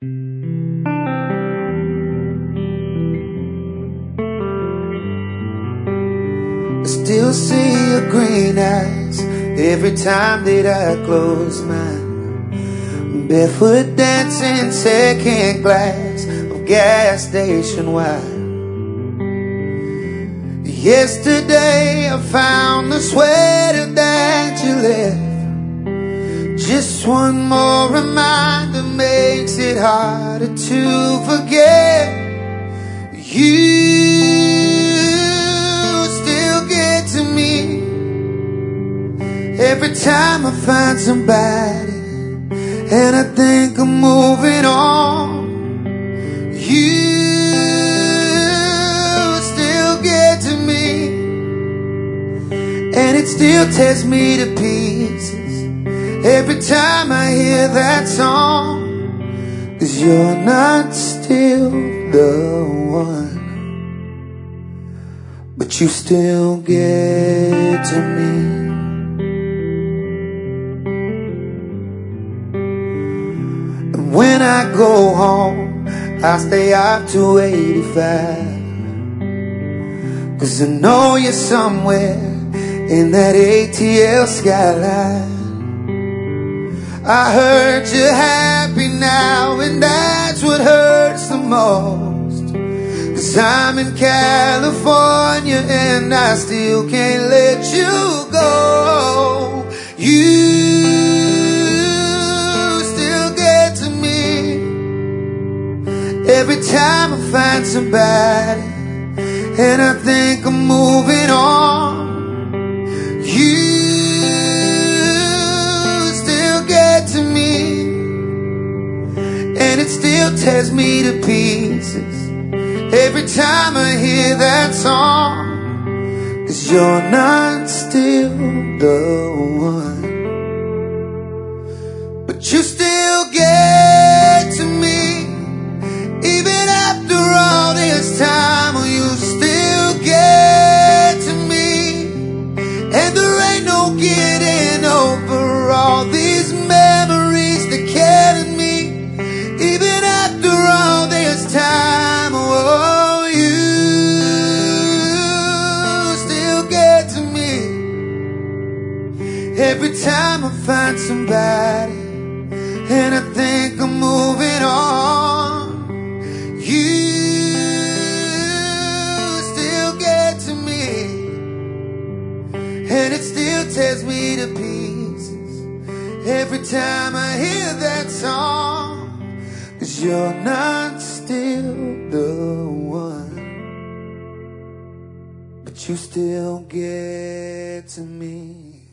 I still see your green eyes every time that I close mine. Barefoot dancing second glass of gas station wine. Yesterday I found the sweater that you left. Just one more reminder makes it harder to forget. You still get to me every time I find somebody and I think I'm moving on. You still get to me, and it still tears me to pieces every time I hear that song. 'Cause you're not still the one, but you still get to me. And when I go home, I stay up to 85, 'cause I know you're somewhere in that ATL skyline. I heard you're happy now, and that's what hurts the most. 'Cause I'm in California and I still can't let you go. You still get to me every time I find somebody and I think I'm moving on. You still get to me, and it still tears me to pieces every time I hear that song. 'Cause you're not still the one, but you still get to me. Even after all this time, you still get to me. And there ain't no getting over all these memories that carry me. Even after all this time, oh, you still get to me every time I find somebody and I think I'm moving on. You still get to me, and it still tears me to pieces every time I hear that song. 'Cause you're not still the one, but you still get to me.